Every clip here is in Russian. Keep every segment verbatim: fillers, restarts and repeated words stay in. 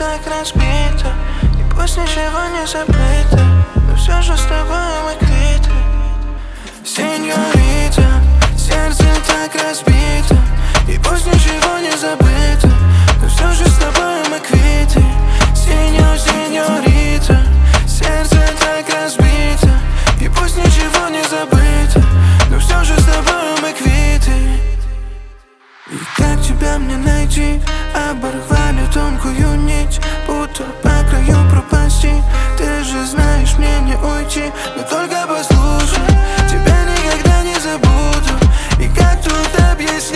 так разбито, и пусть ничего не забыто, но все же с тобой мы квиты. Сеньорита, сердце так разбито, и пусть ничего не забыто, но все же с тобой мы квиты. Сеньор, сеньорита, сердце так разбито, и пусть ничего не забыто, но все же с тобой мы квиты. И как тебя мне найти? Оборвали тонкую нить, будто по краю пропасти. Ты же знаешь, мне не уйти, но только послушай, тебя никогда не забуду. И как тут объяснить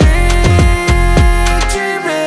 тебе?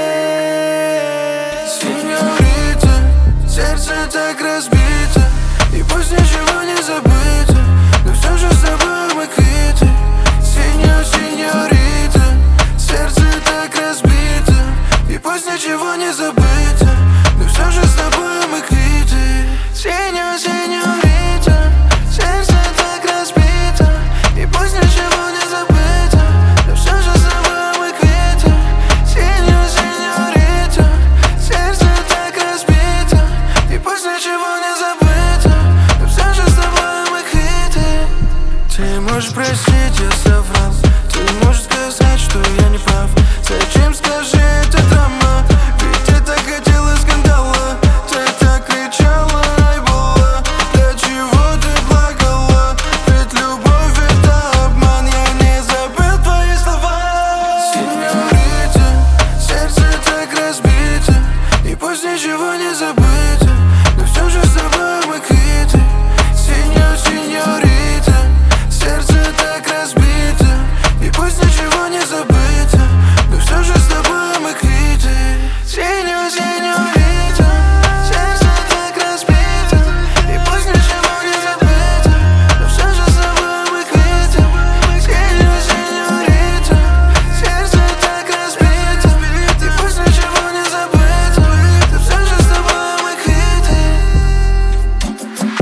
Сеньорита, сердце так разбито, и пусть ничего не забыто, но все же с тобой мы квиты. Сеньор, сеньорита, сердце так разбито, и пусть ничего не забыто, но все же с тобой мы квиты. Сеньор, сеньорита, сердце так разбито, и пусть ничего не забыто, но все же с тобой мы квиты. Сеньор, сеньорита, сердце так разбито, и пусть ничего не забыто, но все же с тобой мы квиты. Ты можешь простить